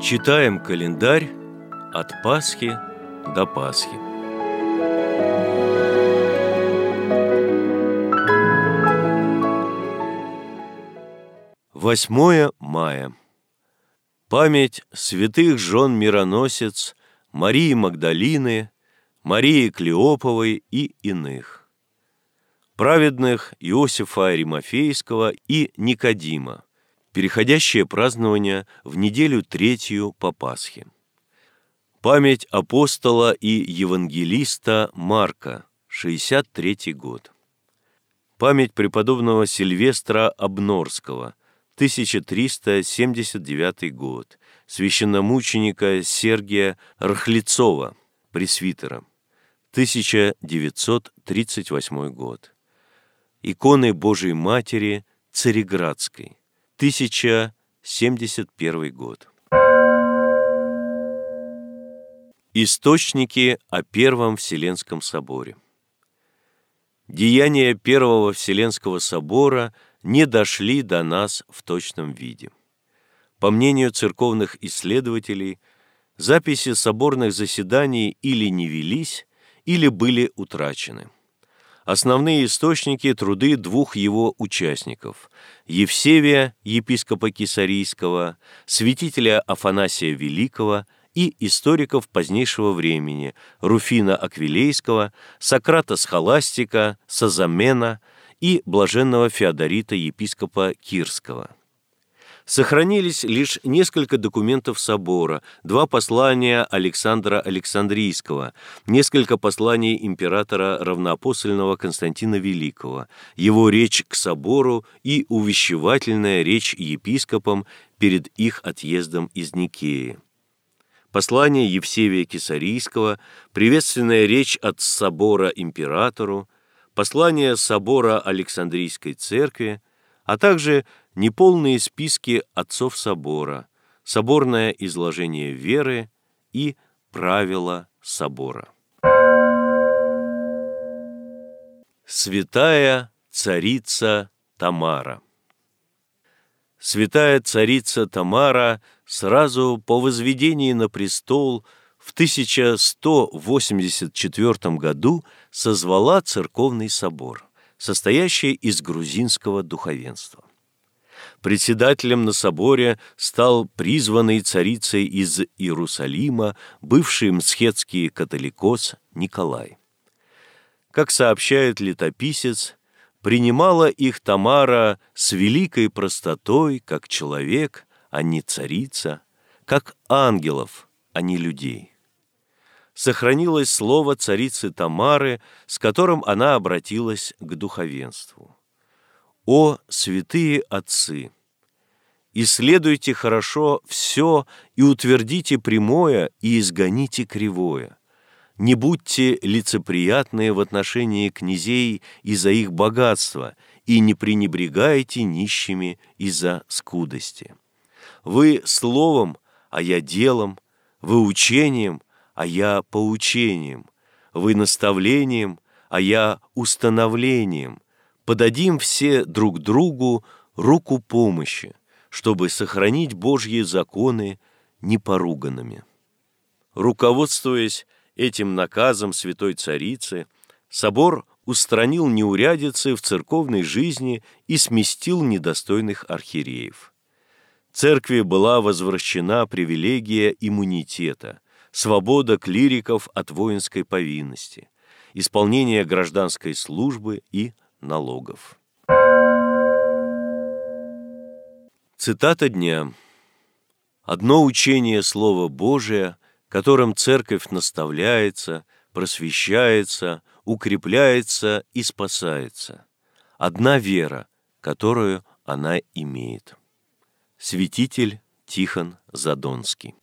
Читаем календарь от Пасхи до Пасхи. Восьмое мая. Память святых жен мироносец Марии Магдалины, Марии Клеоповой и иных. Праведных Иосифа Аримафейского и Никодима, переходящее празднование в неделю третью по Пасхе. Память апостола и евангелиста Марка, 63 год. Память преподобного Сильвестра Обнорского, 1379 год, священномученика Сергия Рахлицова, пресвитера, 1938 год. Иконы Божией Матери Цареградской, 1071 год. Источники о Первом Вселенском соборе. Деяния Первого Вселенского собора не дошли до нас в точном виде. По мнению церковных исследователей, записи соборных заседаний или не велись, или были утрачены. Основные источники – труды двух его участников – Евсевия, епископа Кесарийского, святителя Афанасия Великого и историков позднейшего времени – Руфина Аквилейского, Сократа Схоластика, Созамена и блаженного Феодорита, епископа Кирского. Сохранились лишь несколько документов собора, 2 послания Александра Александрийского, несколько посланий императора равноапостольного Константина Великого, его речь к собору и увещевательная речь епископам перед их отъездом из Никеи. Послание Евсевия Кесарийского, приветственная речь от собора императору, послание собора Александрийской церкви, а также неполные списки отцов собора, соборное изложение веры и правила собора. Святая царица Тамара. Святая царица Тамара сразу по возведении на престол в 1184 году созвала церковный собор, состоящий из грузинского духовенства. Председателем на соборе стал призванный царицей из Иерусалима бывший мсхетский католикос Николай. Как сообщает летописец, принимала их Тамара с великой простотой, как человек, а не царица, как ангелов, а не людей. Сохранилось слово царицы Тамары, с которым она обратилась к духовенству. «О, святые отцы! Исследуйте хорошо все и утвердите прямое и изгоните кривое. Не будьте лицеприятные в отношении князей из-за их богатства и не пренебрегайте нищими из-за скудости. Вы словом, а я делом, вы учением, а я поучением, вы наставлением, а я установлением. Подадим все друг другу руку помощи, чтобы сохранить Божьи законы непоруганными». Руководствуясь этим наказом святой царицы, собор устранил неурядицы в церковной жизни и сместил недостойных архиереев. Церкви была возвращена привилегия иммунитета, свобода клириков от воинской повинности, исполнение гражданской службы и налогов. Цитата дня. «Одно учение Слова Божия, которым Церковь наставляется, просвещается, укрепляется и спасается. Одна вера, которую она имеет». Святитель Тихон Задонский.